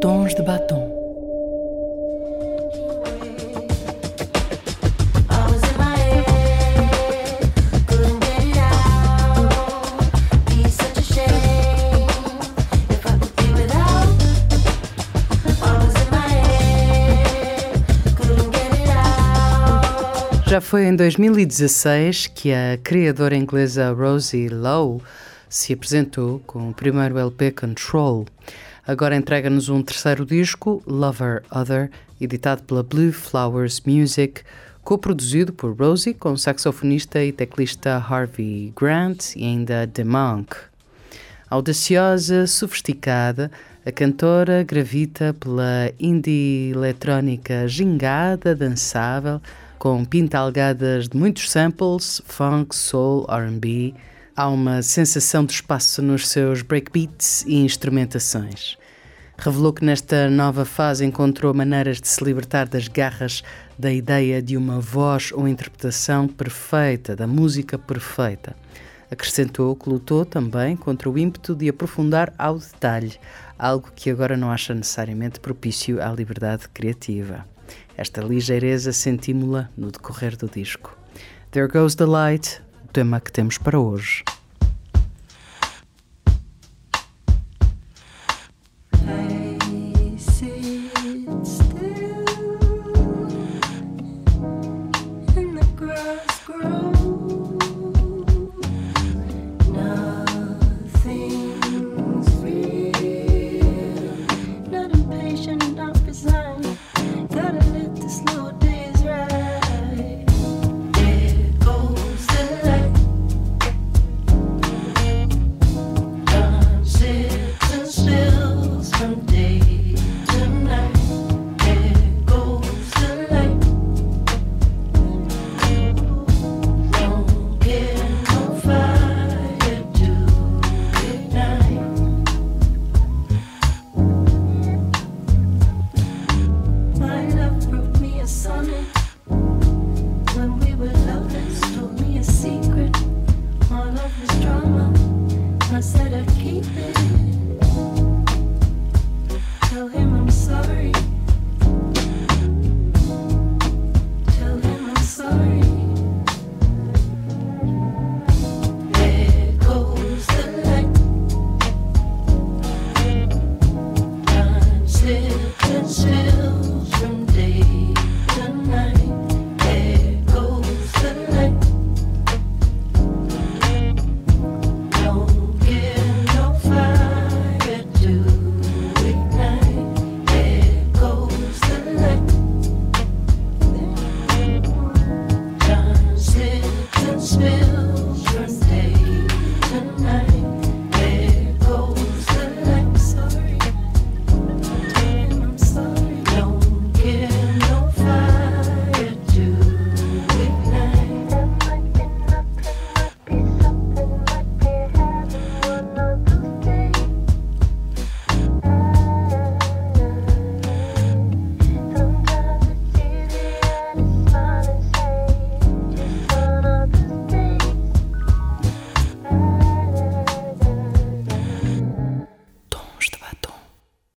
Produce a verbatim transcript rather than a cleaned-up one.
Tons de Batom. Já foi em dois mil e dezasseis que a criadora inglesa Rosie Lowe se apresentou com o primeiro L P Control. Agora entrega-nos um terceiro disco, Lover Other, editado pela Blue Flowers Music, coproduzido por Rosie com o saxofonista e teclista Harvey Grant e ainda The Monk. Audaciosa, sofisticada, a cantora gravita pela indie eletrónica gingada, dançável, com pintalgadas de muitos samples, funk, soul, R and B. Há uma sensação de espaço nos seus breakbeats e instrumentações. Revelou que nesta nova fase encontrou maneiras de se libertar das garras da ideia de uma voz ou interpretação perfeita, da música perfeita. Acrescentou que lutou também contra o ímpeto de aprofundar ao detalhe, algo que agora não acha necessariamente propício à liberdade criativa. Esta ligeireza sentimos-la no decorrer do disco. There Goes the Light, o tema que temos para hoje. I said